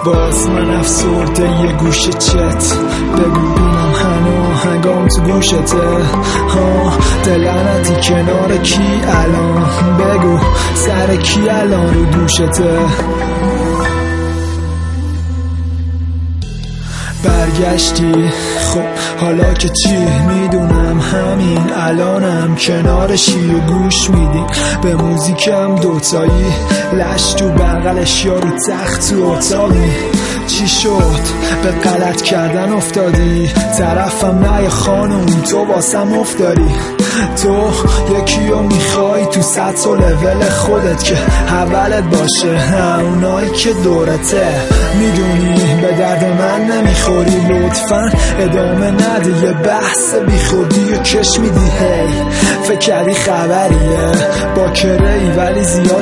باز من افسرده یه گوشه چت، بگو بینم هنگام تو گوشته ها، دلنتی کنار کی الان، بگو سر کی الان رو دوشته. برگشتی خب حالا که چی میدونم، همین الانم کنارشی و گوش میدی به موزیکم دوتایی، لش تو بغلش یا رو تخت تو اتاقی. چی شد به غلط کردن افتادی، طرفم نه خانم تو واسم افتادی. تو یکی رو میخوای تو سطح و لول خودت که اولت باشه، اونایی که دورته میدونی به درد من نمیخوری، لطفا ادامه نده یه بحث بی خودی و کش میدی. هی فکر کردی خبریه با کرهی ولی زیاد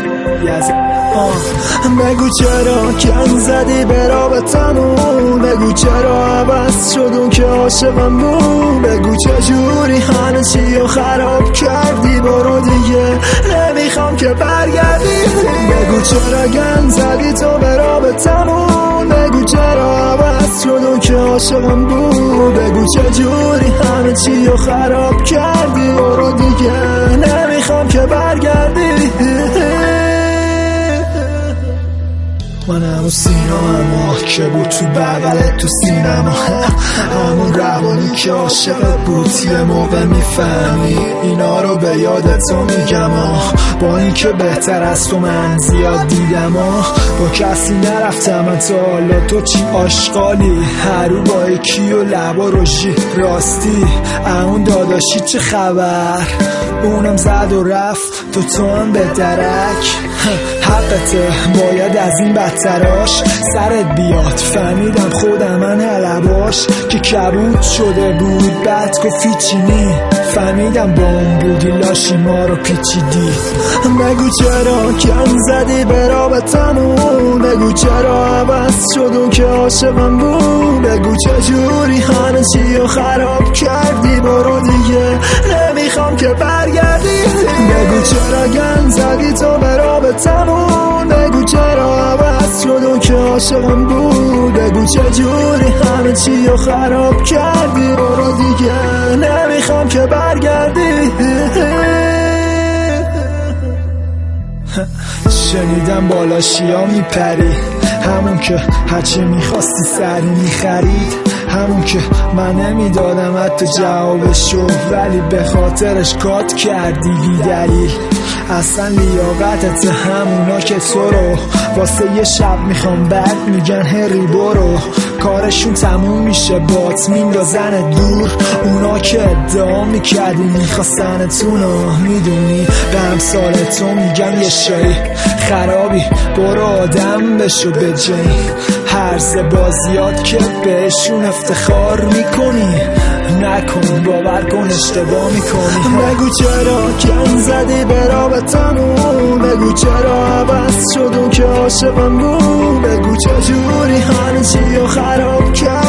بگو چرا کم زدی به رابطمون، بگو چرا عوض شد اون که عاشقم بود، بگو چجوری همه چی رو خراب کردی، برو دیگه نمیخوام که برگردی. بگو چرا گم زدی تو به رابطمون، بگو چرا عوض شد اون که عاشقم بود، بگو چجوری همه چی رو خراب کردی، برو دیگه نمیخوام که برگردی. من همون سینما که بود تو بغلت تو سینما، همون روانی که عاشقت بود یه موقع میفهمی اینا رو به یادت تو میگم، با این که بهتر از تو من زیاد دیدم، با کسی نرفتم من تا حالا، تو چی آشغالی هر رو با یکی و لبا روشی راستی، اون داداشی چه خبر اونم زد و رفت تو هم به درک، حقته باید از این بدتراش سرت بیاد، فهمیدم خودم من حلباش که کبود شده بود بعد گفتی چینی، فهمیدم با اون بودی لاشی ما رو پیچیدی. بگو چرا کم زدی به رابطمون، بگو چرا عوض شد اون که عاشقم بود، بگو چجوری همه چی رو خراب کردی، برو دیگه نمیخوام که برگردی. بگو چرا گم زدی تو به رابطمون، بگو چرا عوض شد اون که عاشقم بود، بگو چجوری همه چی رو خراب کردی، برو دیگه نمیخوام که برگردی. شنیدم بالا شیا میپری، همون که هرچی میخواستی سری میخرید، همون که من نمیدادم حتی جوابشو ولی به خاطرش کات کردی بی دلیل. اصلا لیاقتت همونا که تو رو واسه یه شب میخوام بعد میگن هری برو، کارشون تموم میشه بات میندازن دور، اونا که ادعا میکردی میخواستنتونو میدونی به امثال تو میگم یه شایی خرابی، برو آدم بشو به جایی، هرز بازیات که بهشون افتخار میکنی، نکن باور کن اشتباه میکنی. بگو چرا کم زدی به رابطمون، بگو چرا عوض شد اون که عاشقم بود، بگو چجوری همه چی رو خراب کرد،